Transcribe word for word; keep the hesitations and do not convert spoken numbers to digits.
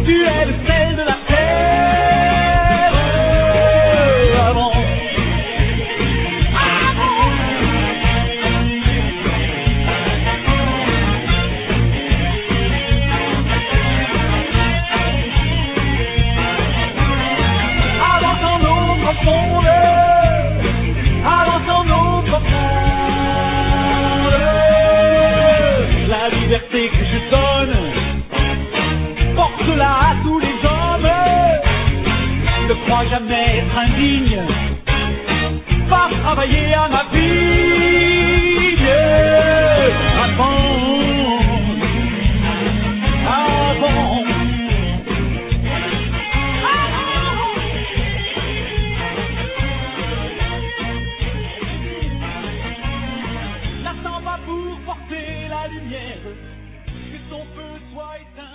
tu es le sel de la terre. Avance. Avance en eau profonde, avance en eau profonde. La liberté que je donne, porte-la à tous les hommes. Ne crois jamais être indigne, va travailler à ma vigne. Avance, avance. La s'en va pour porter la lumière, que son feu soit éteint.